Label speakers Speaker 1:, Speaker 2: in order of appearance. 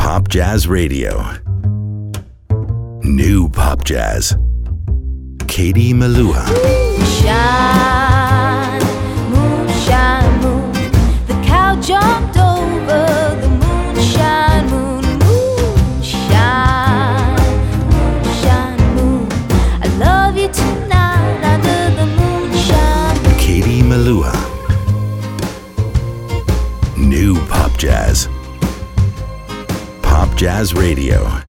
Speaker 1: Pop Jazz Radio. New Pop Jazz. Katie Melua.
Speaker 2: Moonshine, moonshine, moon. The cow jumped over the moonshine, moon. Moonshine, moonshine, moon. I love you tonight under the moonshine.
Speaker 1: Katie Melua. New Pop Jazz. Pop Jazz Radio.